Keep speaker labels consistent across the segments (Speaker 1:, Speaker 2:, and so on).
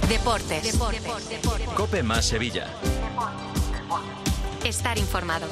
Speaker 1: Deportes.
Speaker 2: COPE más Sevilla.
Speaker 1: Estar informado.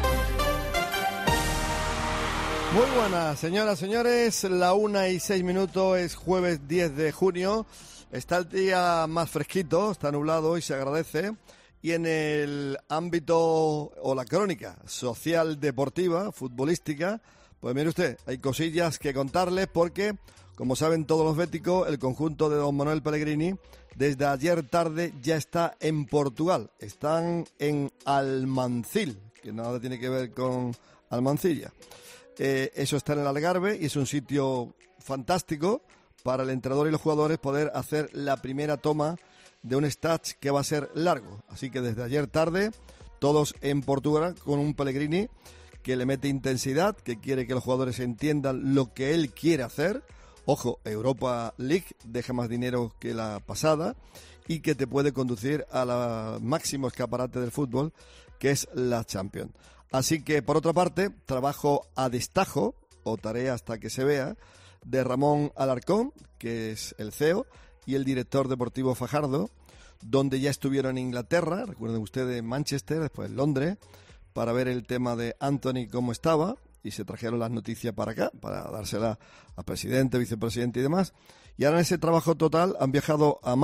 Speaker 3: Muy buenas, señoras, señores. La 1:06, es jueves 10 de junio. Está el día más fresquito, está nublado y se agradece. Y en el ámbito o la crónica social, deportiva, futbolística, pues mire usted, hay cosillas que contarles porque, como saben todos los béticos, el conjunto de don Manuel Pellegrini desde ayer tarde ya está en Portugal. Están en Almancil, que nada tiene que ver con Almancilla. Eso está en el Algarve y es un sitio fantástico para el entrenador y los jugadores poder hacer la primera toma de un stage que va a ser largo. Así que desde ayer tarde, todos en Portugal con un Pellegrini que le mete intensidad, que quiere que los jugadores entiendan lo que él quiere hacer. Ojo, Europa League deja más dinero que la pasada y que te puede conducir a la máximo escaparate del fútbol, que es la Champions. Así que, por otra parte, trabajo a destajo, o tarea hasta que se vea, de Ramón Alarcón, que es el CEO, y el director deportivo Fajardo, donde ya estuvieron en Inglaterra, recuerden ustedes, en Manchester, después en Londres, para ver el tema de Anthony cómo estaba, y se trajeron las noticias para acá, para dársela al presidente, vicepresidente y demás. Y ahora en ese trabajo total han viajado a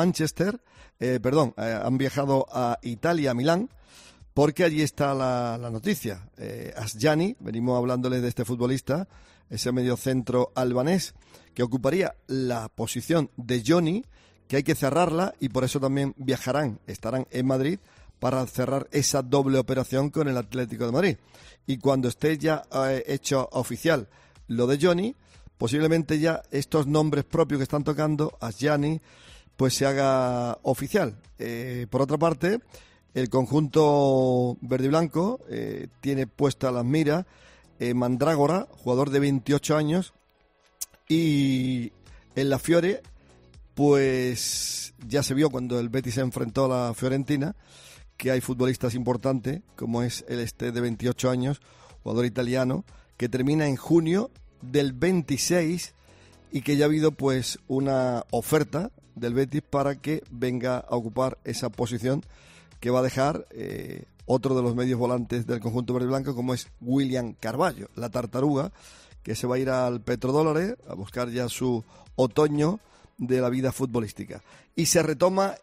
Speaker 3: han viajado a Italia, a Milán, porque allí está la noticia. Asllani, venimos hablándoles de este futbolista, ese mediocentro albanés, que ocuparía la posición de Johnny, que hay que cerrarla y por eso también estarán en Madrid para cerrar esa doble operación con el Atlético de Madrid. Y cuando esté ya hecho oficial lo de Johnny, posiblemente ya estos nombres propios que están tocando, Asllani, pues se haga oficial. Por otra parte, el conjunto verde y blanco tiene puesta las miras Mandrágora, jugador de 28 años, y en la Fiore, pues ya se vio cuando el Betis se enfrentó a la Fiorentina, que hay futbolistas importantes, como es el de 28 años, jugador italiano, que termina en junio del 26 y que ya ha habido pues una oferta del Betis para que venga a ocupar esa posición que va a dejar otro de los medios volantes del conjunto verde y blanco, como es William Carvalho, la tartaruga, que se va a ir al petrodólares a buscar ya su otoño de la vida futbolística. Y se retoma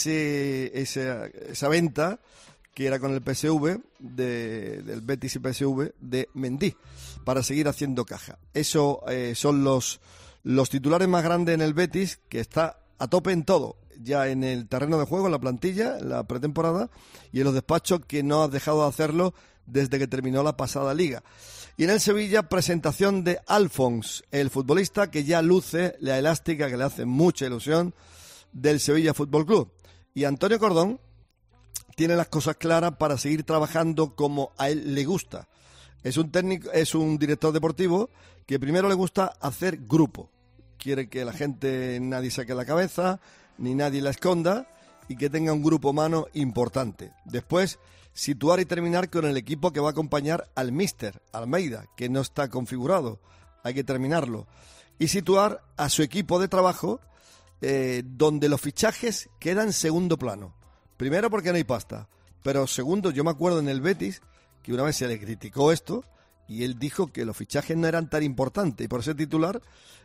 Speaker 3: esa venta que era con el PSV, del Betis y PSV, de Mendy, para seguir haciendo caja. Eso son los titulares más grandes en el Betis, que está a tope en todo, ya en el terreno de juego, en la plantilla, en la pretemporada, y en los despachos, que no ha dejado de hacerlo desde que terminó la pasada liga. Y en el Sevilla, presentación de Alphonse, el futbolista que ya luce la elástica, que le hace mucha ilusión, del Sevilla Fútbol Club. Y Antonio Cordón tiene las cosas claras para seguir trabajando como a él le gusta. Es un director deportivo que primero le gusta hacer grupo. Quiere que la gente, nadie saque la cabeza, ni nadie la esconda, y que tenga un grupo humano importante. Después, situar y terminar con el equipo que va a acompañar al míster Almeida, que no está configurado, hay que terminarlo. Y situar a su equipo de trabajo, donde los fichajes quedan en segundo plano. Primero porque no hay pasta, pero segundo, yo me acuerdo en el Betis que una vez se le criticó esto y él dijo que los fichajes no eran tan importantes y por ser titular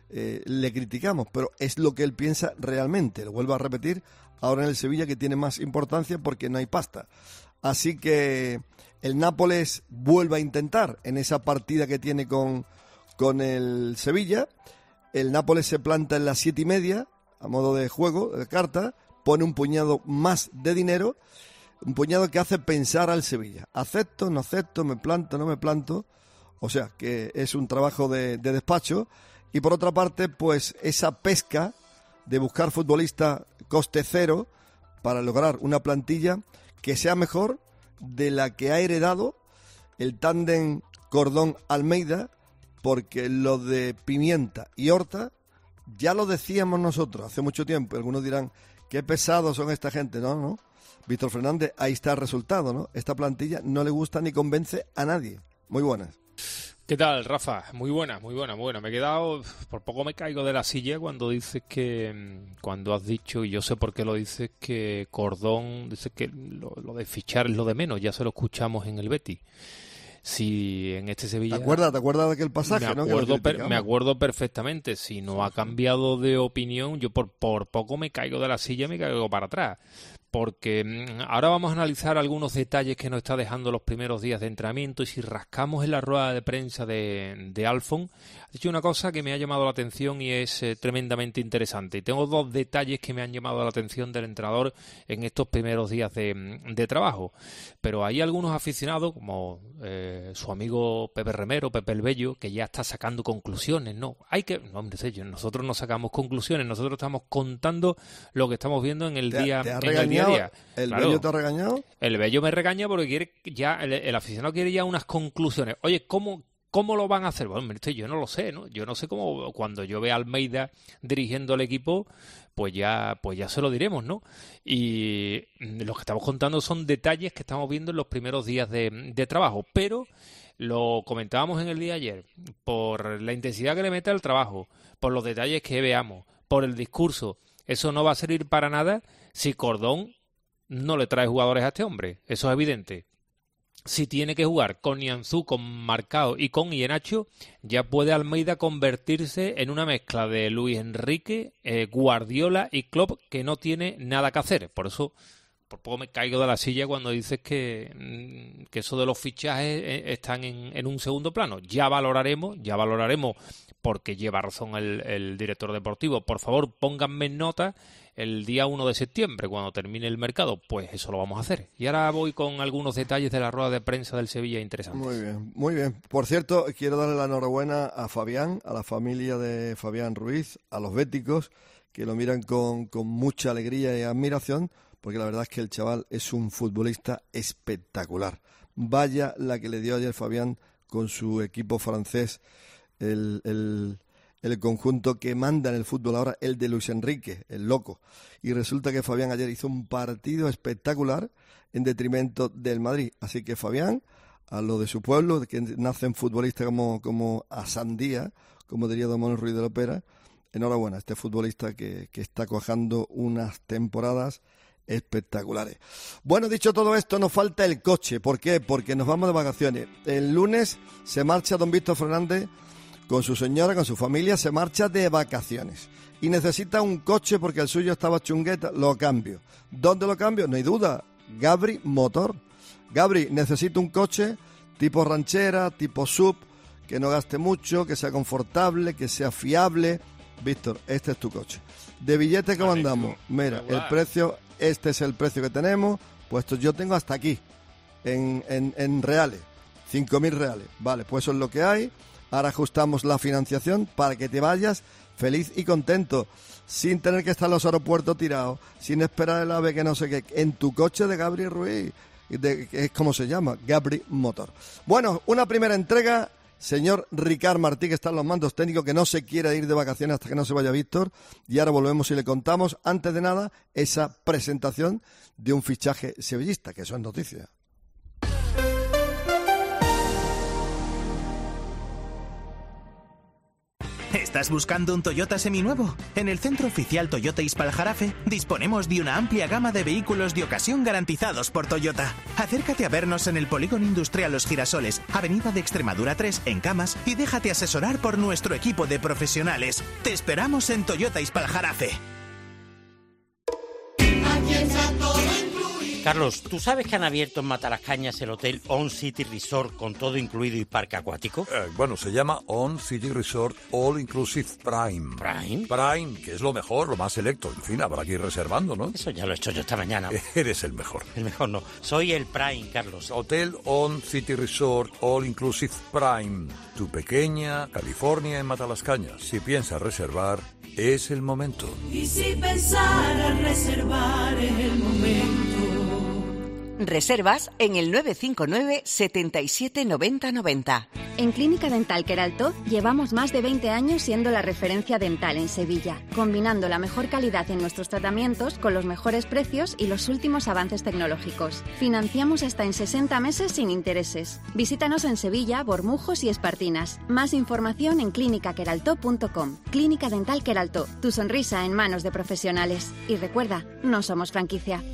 Speaker 3: le criticamos, pero es lo que él piensa realmente. Lo vuelvo a repetir ahora en el Sevilla, que tiene más importancia porque no hay pasta. Así que el Nápoles vuelve a intentar en esa partida que tiene con el Sevilla. El Nápoles se planta en las 7:30 a modo de juego, de carta, pone un puñado más de dinero, un puñado que hace pensar al Sevilla. ¿Acepto, no acepto, me planto, no me planto? O sea, que es un trabajo de despacho. Y por otra parte, pues esa pesca de buscar futbolistas coste cero para lograr una plantilla que sea mejor de la que ha heredado el tándem Cordón-Almeida, porque lo de Pimienta y Horta ya lo decíamos nosotros hace mucho tiempo. Algunos dirán, qué pesados son esta gente. No. Víctor Fernández, ahí está el resultado, ¿no? Esta plantilla no le gusta ni convence a nadie. Muy buenas.
Speaker 1: ¿Qué tal, Rafa? Muy buena. Me he quedado, por poco me caigo de la silla cuando dices cuando has dicho, y yo sé por qué lo dices, que Cordón, dices que lo de fichar es lo de menos, ya se lo escuchamos en el Betis. Si en este Sevilla...
Speaker 3: ¿Te acuerdas de aquel pasaje?
Speaker 1: Me acuerdo perfectamente. Si no ha cambiado de opinión, yo por poco me caigo de la silla, me caigo para atrás. Porque ahora vamos a analizar algunos detalles que nos está dejando los primeros días de entrenamiento, y si rascamos en la rueda de prensa de Alfon, ha dicho una cosa que me ha llamado la atención y es tremendamente interesante. Y tengo dos detalles que me han llamado la atención del entrenador en estos primeros días de trabajo. Pero hay algunos aficionados, como su amigo Pepe Remero, Pepe el Bello, que ya está sacando conclusiones. No, nosotros no sacamos conclusiones, nosotros estamos contando lo que estamos viendo en el día a día.
Speaker 3: ¿El Bello te ha regañado?
Speaker 1: El Bello me regaña porque quiere ya el aficionado quiere ya unas conclusiones. Oye, ¿cómo lo van a hacer? Bueno, yo no lo sé, ¿no? Yo no sé cómo, cuando yo vea a Almeida dirigiendo el equipo, pues ya se lo diremos, ¿no? Y lo que estamos contando son detalles que estamos viendo en los primeros días de trabajo, pero lo comentábamos en el día de ayer, por la intensidad que le mete al trabajo, por los detalles que veamos, por el discurso. Eso no va a servir para nada si Cordón no le trae jugadores a este hombre. Eso es evidente. Si tiene que jugar con Nianzú, con Marcao y con Iheanacho, ya puede Almeida convertirse en una mezcla de Luis Enrique, Guardiola y Klopp, que no tiene nada que hacer. Por eso, por poco me caigo de la silla cuando dices que eso de los fichajes están en un segundo plano. Ya valoraremos, porque lleva razón el director deportivo. Por favor, pónganme en nota el día 1 de septiembre, cuando termine el mercado. Pues eso lo vamos a hacer. Y ahora voy con algunos detalles de la rueda de prensa del Sevilla interesantes.
Speaker 3: Muy bien. Por cierto, quiero darle la enhorabuena a Fabián, a la familia de Fabián Ruiz, a los béticos, que lo miran con mucha alegría y admiración, porque la verdad es que el chaval es un futbolista espectacular. Vaya la que le dio ayer Fabián con su equipo francés, el conjunto que manda en el fútbol ahora, el de Luis Enrique, el loco. Y resulta que Fabián ayer hizo un partido espectacular en detrimento del Madrid. Así que Fabián, a lo de su pueblo, que nacen futbolistas como a sandía, como diría Don Manuel Ruiz de la Opera, enhorabuena a este futbolista que está cuajando unas temporadas espectaculares. Bueno, dicho todo esto, nos falta el coche. ¿Por qué? Porque nos vamos de vacaciones. El lunes se marcha don Víctor Fernández con su señora, con su familia, se marcha de vacaciones y necesita un coche porque el suyo estaba chungueta. Lo cambio. ¿Dónde lo cambio? No hay duda. Gabri Motor. Gabri, necesito un coche tipo ranchera, tipo sub, que no gaste mucho, que sea confortable, que sea fiable. Víctor, este es tu coche. De billete que mandamos, mira, el precio, este es el precio que tenemos, puesto yo tengo hasta aquí, en reales, 5.000 reales. Vale, pues eso es lo que hay. Ahora ajustamos la financiación para que te vayas feliz y contento, sin tener que estar en los aeropuertos tirados, sin esperar el AVE que no sé qué, en tu coche de Gabri Ruiz, es como se llama, Gabri Motor. Bueno, una primera entrega, señor Ricard Martí, que está en los mandos técnicos, que no se quiere ir de vacaciones hasta que no se vaya Víctor, y ahora volvemos y le contamos, antes de nada, esa presentación de un fichaje sevillista, que eso es noticia.
Speaker 4: ¿Estás buscando un Toyota seminuevo? En el Centro Oficial Toyota Ispaljarafe disponemos de una amplia gama de vehículos de ocasión garantizados por Toyota. Acércate a vernos en el Polígono Industrial Los Girasoles, Avenida de Extremadura 3, en Camas, y déjate asesorar por nuestro equipo de profesionales. Te esperamos en Toyota Ispaljarafe.
Speaker 5: Carlos, ¿tú sabes que han abierto en Matalascañas el hotel On City Resort con todo incluido y parque acuático?
Speaker 6: Bueno, se llama On City Resort All Inclusive Prime.
Speaker 5: ¿Prime?
Speaker 6: Prime, que es lo mejor, lo más selecto. En fin, habrá que ir reservando, ¿no?
Speaker 5: Eso ya lo he hecho yo esta mañana.
Speaker 6: Eres el mejor.
Speaker 5: El mejor no, soy el Prime, Carlos.
Speaker 6: Hotel On City Resort All Inclusive Prime. Tu pequeña California en Matalascañas. Si piensas reservar, es el momento.
Speaker 7: Y si pensar a reservar es el momento. Reservas en el 959 77 90 90.
Speaker 8: En Clínica Dental Queraltó llevamos más de 20 años siendo la referencia dental en Sevilla, combinando la mejor calidad en nuestros tratamientos con los mejores precios y los últimos avances tecnológicos. Financiamos hasta en 60 meses sin intereses. Visítanos en Sevilla, Bormujos y Espartinas. Más información en clinicaqueraltó.com. Clínica Dental Queraltó, tu sonrisa en manos de profesionales. Y recuerda, no somos franquicia.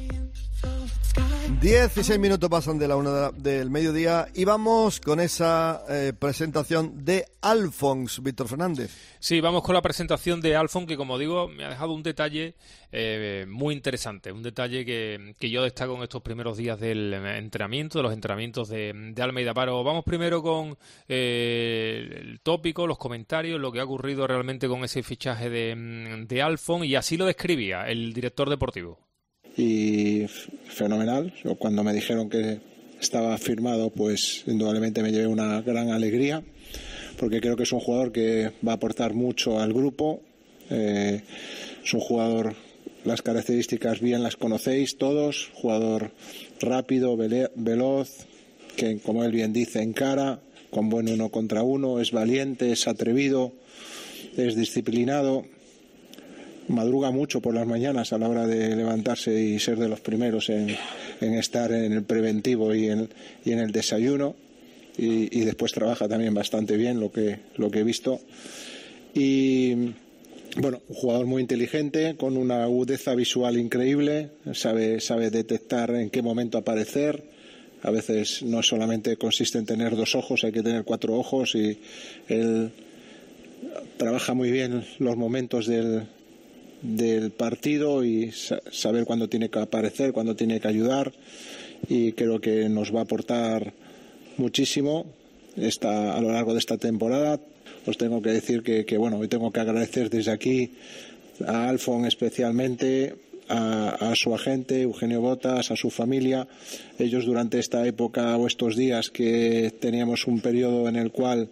Speaker 3: 16 minutos pasan de la 1 del mediodía y vamos con esa presentación de Alfons, Víctor Fernández.
Speaker 1: Sí, vamos con la presentación de Alfons, que como digo, me ha dejado un detalle muy interesante, un detalle que yo destaco en estos primeros días del entrenamiento, de los entrenamientos de Almeida Paro. Vamos primero con el tópico, los comentarios, lo que ha ocurrido realmente con ese fichaje de Alfons, y así lo describía el director deportivo.
Speaker 9: Y fenomenal. Yo, cuando me dijeron que estaba firmado, pues indudablemente me llevé una gran alegría, porque creo que es un jugador que va a aportar mucho al grupo. Es un jugador, las características bien las conocéis todos, jugador rápido, veloz, que como él bien dice, encara, con buen 1 contra 1, es valiente, es atrevido, es disciplinado. Madruga mucho por las mañanas a la hora de levantarse y ser de los primeros en estar en el preventivo y en el desayuno, y después trabaja también bastante bien lo que he visto. Y bueno, un jugador muy inteligente, con una agudeza visual increíble, sabe detectar en qué momento aparecer. A veces no solamente consiste en tener 2 ojos, hay que tener 4 ojos, y él trabaja muy bien los momentos del partido y saber cuándo tiene que aparecer, cuándo tiene que ayudar, y creo que nos va a aportar muchísimo a lo largo de esta temporada. Os tengo que decir que bueno, hoy tengo que agradecer desde aquí a Alfons especialmente, a su agente Eugenio Botas, a su familia. Ellos durante esta época o estos días que teníamos un periodo en el cual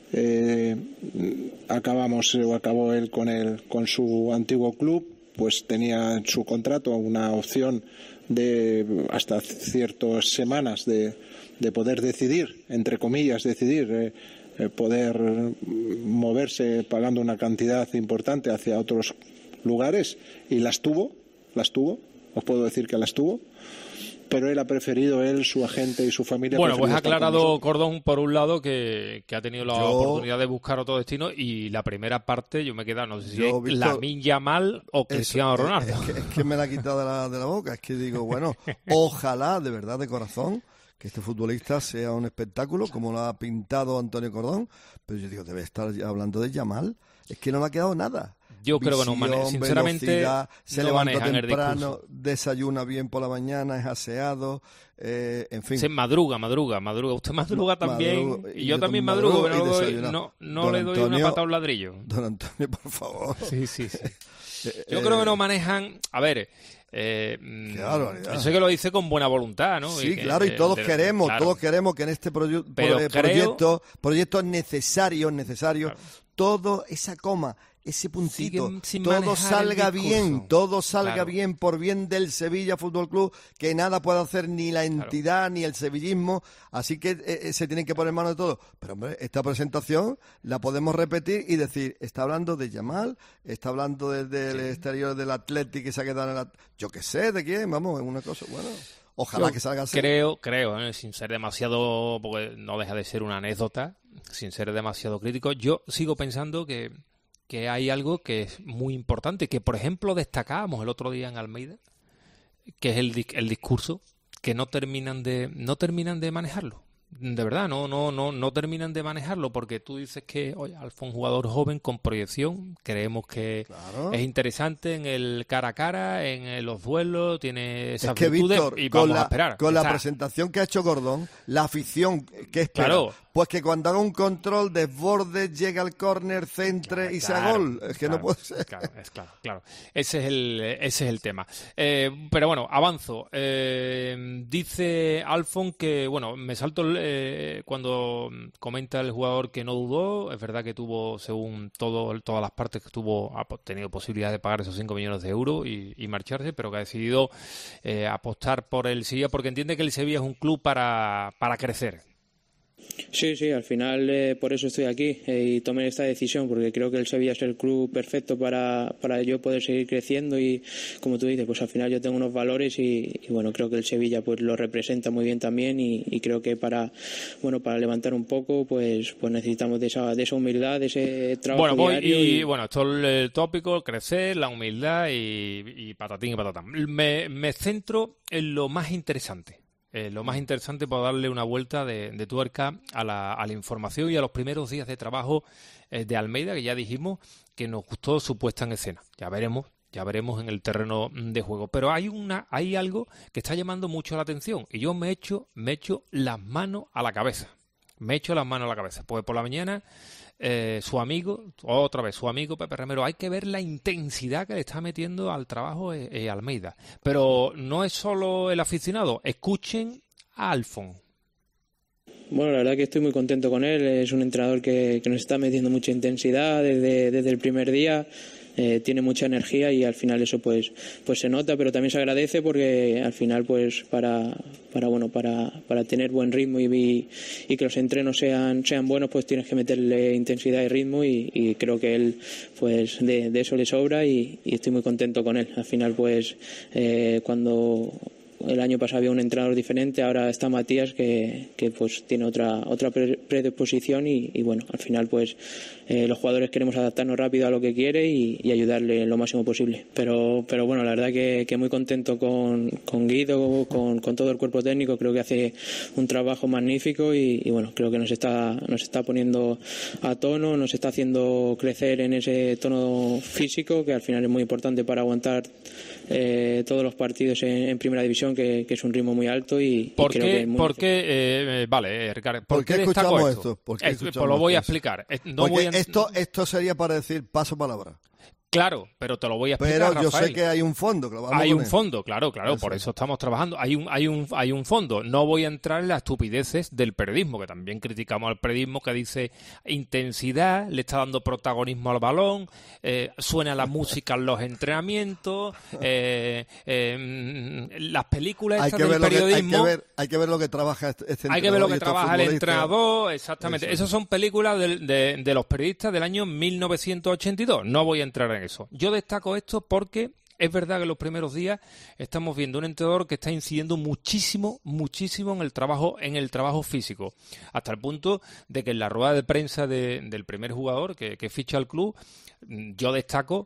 Speaker 9: acabó él con su antiguo club, pues tenía en su contrato una opción de hasta ciertas semanas de poder decidir, entre comillas, poder moverse pagando una cantidad importante hacia otros lugares, y las tuvo, os puedo decir que las tuvo. Pero él ha preferido, su agente y su familia...
Speaker 1: Bueno, pues ha aclarado Cordón, por un lado, que ha tenido la oportunidad de buscar otro destino, y la primera parte yo me he quedado, no sé si es Lamine Yamal o Cristiano Ronaldo.
Speaker 3: Es que me la ha quitado de la boca. Es que digo, bueno, ojalá, de verdad, de corazón, que este futbolista sea un espectáculo, como lo ha pintado Antonio Cordón. Pero yo digo, debe estar hablando de Yamal. Es que no me ha quedado nada.
Speaker 1: Yo creo que no maneja, sinceramente,
Speaker 3: se levanta temprano, desayuna bien por la mañana, es aseado, en fin.
Speaker 1: Se madruga. Usted madruga también, y yo también madrugo, pero no le doy una pata a un ladrillo.
Speaker 3: Don Antonio, por favor.
Speaker 1: Sí. Yo creo que no manejan, a ver... yo sé que lo dice con buena voluntad, ¿no?
Speaker 3: Sí, claro, y todos queremos que en este proyecto necesario, claro, todo esa coma, ese puntito, todo salga bien, claro, bien, por bien del Sevilla Fútbol Club, que nada puede hacer ni la entidad, claro, ni el sevillismo, así que se tienen que poner en manos de todo. Pero hombre, esta presentación la podemos repetir y decir, está hablando de Yamal, está hablando del exterior del Athletic que se ha quedado en el... Yo qué sé, ¿de quién? Vamos, es una cosa, bueno... Ojalá que salga así.
Speaker 1: Creo, sin ser demasiado, porque no deja de ser una anécdota, sin ser demasiado crítico, yo sigo pensando que hay algo que es muy importante, que por ejemplo destacábamos el otro día en Almeida, que es el discurso, que no terminan de manejarlo. De verdad, no terminan de manejarlo, porque tú dices que, oye, Alfons, jugador joven con proyección, creemos que claro, es interesante en el cara a cara, en los duelos, tiene esas virtudes, Víctor, y vamos a esperar.
Speaker 3: Con la presentación que ha hecho Gordón, la afición que espera, claro, Pues que cuando haga un control, desborde, llega al córner, centre y sea gol. Es que no puede ser.
Speaker 1: Claro. Ese es el tema. Pero bueno, avanzo. Dice Alfon que, bueno, me salto cuando comenta el jugador que no dudó. Es verdad que tuvo, según todas las partes, que ha tenido posibilidad de pagar esos 5 millones de euros y marcharse, pero que ha decidido apostar por el Sevilla porque entiende que el Sevilla es un club para crecer.
Speaker 10: Sí, al final por eso estoy aquí y tomé esta decisión, porque creo que el Sevilla es el club perfecto para yo poder seguir creciendo y, como tú dices, pues al final yo tengo unos valores y bueno, creo que el Sevilla pues lo representa muy bien también y creo que para levantar un poco pues necesitamos de esa humildad, de ese trabajo diario.
Speaker 1: Bueno, esto es el tópico, crecer, la humildad y patatín y patatán. Me centro en lo más interesante. Lo más interesante para darle una vuelta de tuerca a la información y a los primeros días de trabajo de Almeida, que ya dijimos que nos gustó su puesta en escena. Ya veremos en el terreno de juego. Pero hay algo que está llamando mucho la atención y yo me echo las manos a la cabeza. Pues por la mañana su amigo Pepe Remero, hay que ver la intensidad que le está metiendo al trabajo Almeida. Pero no es solo el aficionado, escuchen a Alfon.
Speaker 10: Bueno, la verdad que estoy muy contento con él, es un entrenador que nos está metiendo mucha intensidad desde el primer día. Tiene mucha energía y al final eso pues se nota, pero también se agradece porque al final pues para tener buen ritmo y que los entrenos sean buenos, pues tienes que meterle intensidad y ritmo y creo que él pues de eso le sobra y estoy muy contento con él. Al final pues cuando el año pasado había un entrenador diferente, ahora está Matías que pues tiene otra predisposición y bueno, al final pues los jugadores queremos adaptarnos rápido a lo que quiere y ayudarle lo máximo posible. Pero bueno, la verdad que muy contento con Guido, con todo el cuerpo técnico, creo que hace un trabajo magnífico y bueno, creo que nos está poniendo a tono, nos está haciendo crecer en ese tono físico que al final es muy importante para aguantar todos los partidos en primera división, que es un ritmo muy alto y
Speaker 1: ¿Por
Speaker 10: creo
Speaker 1: qué,
Speaker 10: que es muy
Speaker 1: Ricardo,
Speaker 3: ¿por qué escuchamos esto?
Speaker 1: Pues lo voy a explicar.
Speaker 3: Esto sería para decir paso palabra.
Speaker 1: Claro, pero te lo voy a explicar,
Speaker 3: Pero yo
Speaker 1: Rafael.
Speaker 3: sé que hay un fondo. Que lo vamos
Speaker 1: hay
Speaker 3: a
Speaker 1: un
Speaker 3: poner.
Speaker 1: fondo, claro, por eso estamos trabajando. Hay un fondo. No voy a entrar en las estupideces del periodismo, que también criticamos al periodismo que dice intensidad, le está dando protagonismo al balón, suena la música en los entrenamientos, las películas estas del periodismo.
Speaker 3: Hay que ver lo que trabaja este entrenador.
Speaker 1: Hay que ver lo que trabaja el entrenador, exactamente. Esas son películas de los periodistas del año 1982. No voy a entrar en eso. Yo destaco esto porque es verdad que en los primeros días estamos viendo un entrenador que está incidiendo muchísimo en el trabajo físico, hasta el punto de que en la rueda de prensa del primer jugador que ficha al club, yo destaco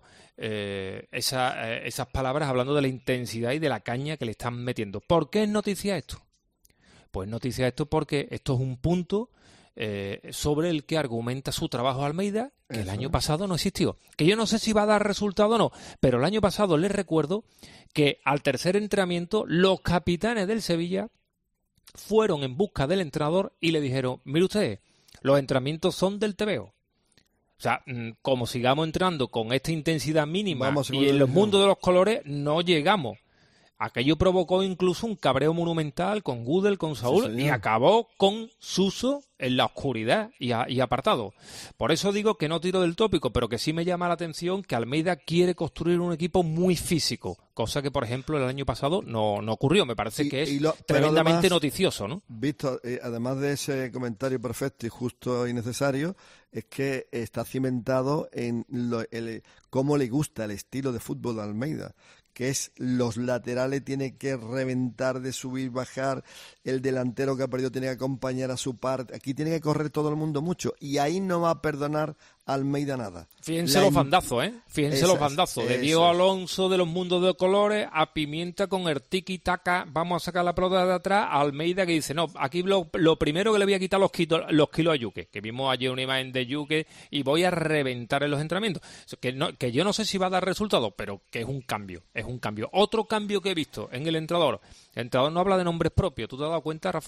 Speaker 1: esas palabras hablando de la intensidad y de la caña que le están metiendo. ¿Por qué es noticia esto? Pues noticia esto porque esto es un punto sobre el que argumenta su trabajo Almeida, que el año pasado no existió. Que yo no sé si va a dar resultado o no, pero el año pasado les recuerdo que al tercer entrenamiento los capitanes del Sevilla fueron en busca del entrenador y le dijeron: mire usted, los entrenamientos son del TVO. O sea, como sigamos entrenando con esta intensidad mínima y en los mundos de los colores, no llegamos. Aquello provocó incluso un cabreo monumental con Gudel, con Saúl, y acabó con Suso en la oscuridad y apartado. Por eso digo que no tiro del tópico, pero que sí me llama la atención que Almeida quiere construir un equipo muy físico, cosa que, por ejemplo, el año pasado no ocurrió. Me parece que es tremendamente además, noticioso, ¿no?
Speaker 3: Víctor, además de ese comentario perfecto y justo y necesario, es que está cimentado en cómo le gusta el estilo de fútbol de Almeida, que es los laterales tiene que reventar, de subir, bajar, el delantero que ha perdido tiene que acompañar a su parte, aquí tiene que correr todo el mundo mucho, y ahí no va a perdonar Almeida nada.
Speaker 1: Fíjense los bandazos, Fíjense los bandazos. De Diego Alonso de los mundos de colores a Pimienta con el tiki-taka, vamos a sacar la pelota de atrás, a Almeida que dice: no, aquí lo primero que le voy a quitar los kilos a Yuque, que vimos ayer una imagen de Yuque, y voy a reventar en los entrenamientos. Que yo no sé si va a dar resultado, pero que es un cambio. Otro cambio que he visto en el entrenador no habla de nombres propios. ¿Tú te has dado cuenta, Rafa?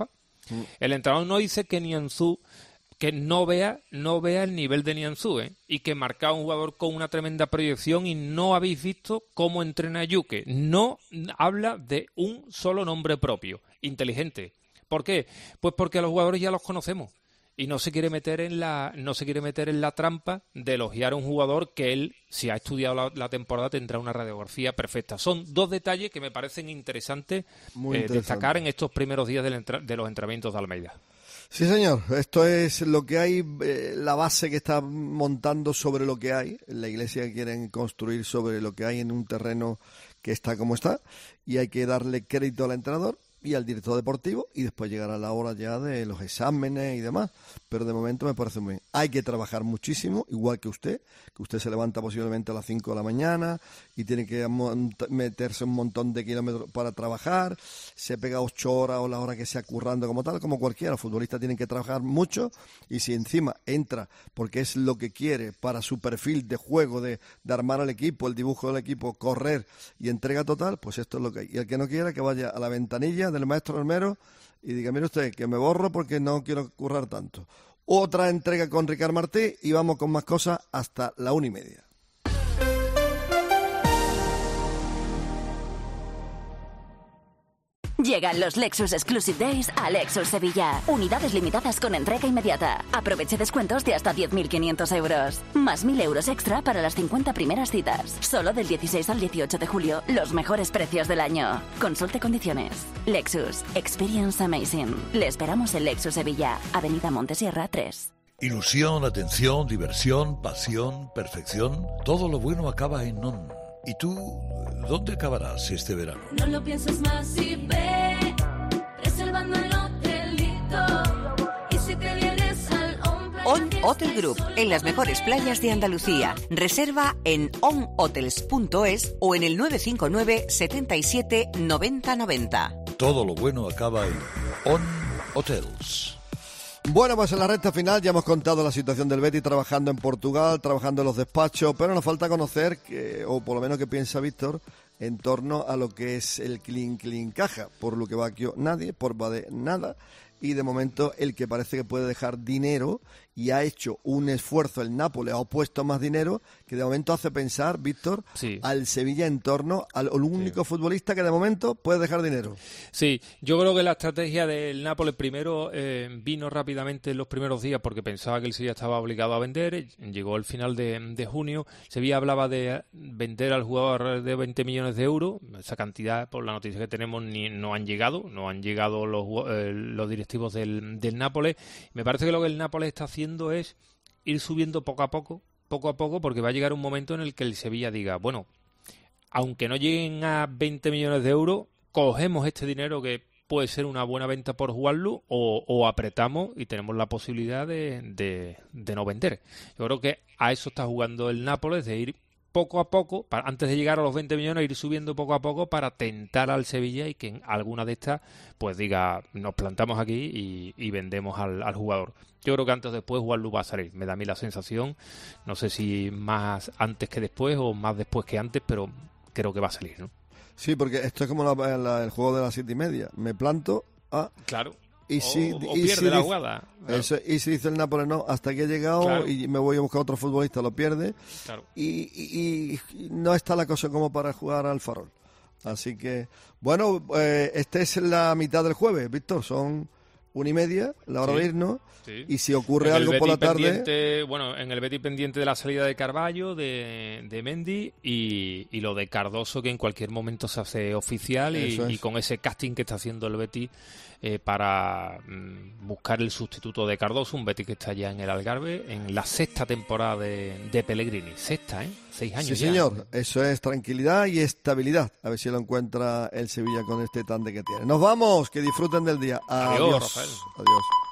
Speaker 1: El entrenador no dice que Nianzú, que no vea el nivel de Nianzú, y que marca un jugador con una tremenda proyección y no habéis visto cómo entrena Yuke. No habla de un solo nombre propio, inteligente. ¿Por qué? Pues porque a los jugadores ya los conocemos y no se quiere meter en la trampa de elogiar a un jugador que él, si ha estudiado la temporada, tendrá una radiografía perfecta. Son dos detalles que me parecen interesantes destacar en estos primeros días de los entrenamientos de Almeida.
Speaker 3: Sí, señor. Esto es lo que hay, la base que está montando sobre lo que hay. La Iglesia que quieren construir sobre lo que hay en un terreno que está como está. Y hay que darle crédito al entrenador y al director deportivo, y después llegará la hora ya de los exámenes y demás. Pero de momento me parece muy bien. Hay que trabajar muchísimo, igual que usted se levanta posiblemente a las 5 de la mañana y tiene que meterse un montón de kilómetros para trabajar, se pega 8 horas o la hora que sea currando como tal, como cualquiera. Los futbolistas tienen que trabajar mucho, y si encima entra porque es lo que quiere para su perfil de juego, de armar al equipo, el dibujo del equipo, correr y entrega total, pues esto es lo que hay. Y el que no quiera, que vaya a la ventanilla del maestro Olmero y diga: mire usted, que me borro porque no quiero currar tanto. Otra entrega con Ricard Martí y vamos con más cosas hasta la 1:30.
Speaker 11: Llegan los Lexus Exclusive Days a Lexus Sevilla. Unidades limitadas con entrega inmediata. Aproveche descuentos de hasta 10.500 euros. Más 1.000 euros extra para las 50 primeras citas. Solo del 16 al 18 de julio, los mejores precios del año. Consulte condiciones. Lexus. Experience Amazing. Le esperamos en Lexus Sevilla, Avenida Montesierra 3.
Speaker 6: Ilusión, atención, diversión, pasión, perfección. Todo lo bueno acaba en ON. ¿Y tú, dónde acabarás este verano?
Speaker 12: No lo pienses más y ve, reservando el hotelito. Y si te vienes al
Speaker 7: ON Hotel Group, en las mejores playas de Andalucía. Reserva en onhotels.es o en el 959 77 90 90.
Speaker 6: Todo lo bueno acaba en ON Hotels.
Speaker 3: Bueno, pues en la recta final ya hemos contado la situación del Betis trabajando en Portugal, trabajando en los despachos, pero nos falta conocer, o por lo menos qué piensa Víctor, en torno a lo que es el clean caja. Por lo que va aquí nadie, por va de nada, y de momento el que parece que puede dejar dinero y ha hecho un esfuerzo el Nápoles, ha puesto más dinero, que de momento hace pensar, Víctor, al Sevilla en torno al único futbolista que de momento puede dejar dinero.
Speaker 1: Sí, yo creo que la estrategia del Nápoles primero vino rápidamente en los primeros días porque pensaba que el Sevilla estaba obligado a vender. Llegó el final de junio, Sevilla hablaba de vender al jugador de 20 millones de euros, esa cantidad, por la noticia que tenemos, no han llegado los directivos del Nápoles. Me parece que lo que el Nápoles está haciendo es ir subiendo poco a poco, porque va a llegar un momento en el que el Sevilla diga: bueno, aunque no lleguen a 20 millones de euros, cogemos este dinero que puede ser una buena venta por jugarlo, o apretamos y tenemos la posibilidad de no vender. Yo creo que a eso está jugando el Nápoles, de ir poco a poco, antes de llegar a los 20 millones, ir subiendo poco a poco para tentar al Sevilla y que en alguna de estas pues diga: nos plantamos aquí y vendemos al jugador. Yo creo que antes o después Juanlu va a salir, me da a mí la sensación, no sé si más antes que después o más después que antes, pero creo que va a salir, ¿no?
Speaker 3: Sí, porque esto es como el juego de las 7:30, me planto
Speaker 1: claro.
Speaker 3: Y
Speaker 1: pierde la jugada.
Speaker 3: Eso, y si dice el Nápoles: no, hasta aquí he llegado, y me voy a buscar otro futbolista, lo pierde.
Speaker 1: Claro.
Speaker 3: Y no está la cosa como para jugar al Farol. Así que, bueno, esta es la mitad del jueves, Víctor. Son 1:30, la hora de irnos.
Speaker 1: Sí.
Speaker 3: Y si ocurre algo por la tarde...
Speaker 1: en el Betis pendiente de la salida de Carballo, de Mendy, y lo de Cardoso, que en cualquier momento se hace oficial, y con ese casting que está haciendo el Betis para buscar el sustituto de Cardoso, un Betis que está ya en el Algarve, en la 6ª temporada de Pellegrini. 6ª, 6 años
Speaker 3: ya. Sí, señor. Eso es tranquilidad y estabilidad. A ver si lo encuentra el Sevilla con este tande que tiene. Nos vamos, que disfruten del día.
Speaker 1: Adiós, Rafael.
Speaker 3: Adiós.